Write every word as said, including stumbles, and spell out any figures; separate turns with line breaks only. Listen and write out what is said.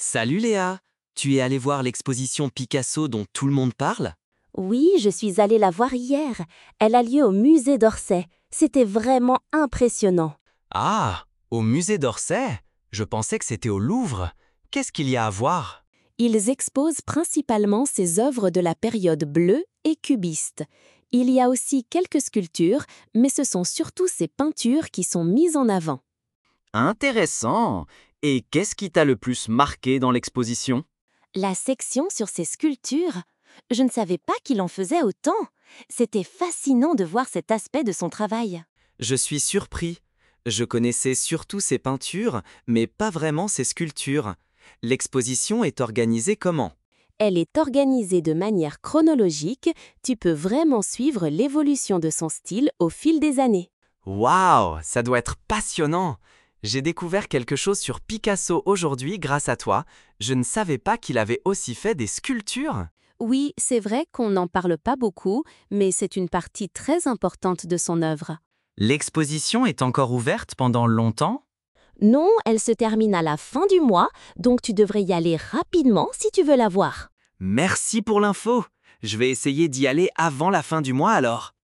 Salut Léa, tu es allée voir l'exposition Picasso dont tout le monde parle?
Oui, je suis allée la voir hier. Elle a lieu au musée d'Orsay. C'était vraiment impressionnant.
Ah, au musée d'Orsay? Je pensais que c'était au Louvre. Qu'est-ce qu'il y a à voir?
Ils exposent principalement ses œuvres de la période bleue et cubiste. Il y a aussi quelques sculptures, mais ce sont surtout ses peintures qui sont mises en avant.
Intéressant. Et qu'est-ce qui t'a le plus marqué dans l'exposition?
La section sur ses sculptures, je ne savais pas qu'il en faisait autant. C'était fascinant de voir cet aspect de son travail.
Je suis surpris. Je connaissais surtout ses peintures, mais pas vraiment ses sculptures. L'exposition est organisée comment?
Elle est organisée de manière chronologique, tu peux vraiment suivre l'évolution de son style au fil des années.
Waouh, ça doit être passionnant! J'ai découvert quelque chose sur Picasso aujourd'hui grâce à toi. Je ne savais pas qu'il avait aussi fait des sculptures.
Oui, c'est vrai qu'on n'en parle pas beaucoup, mais c'est une partie très importante de son œuvre.
L'exposition est encore ouverte pendant longtemps?
Non, elle se termine à la fin du mois, donc tu devrais y aller rapidement si tu veux la voir.
Merci pour l'info. Je vais essayer d'y aller avant la fin du mois alors.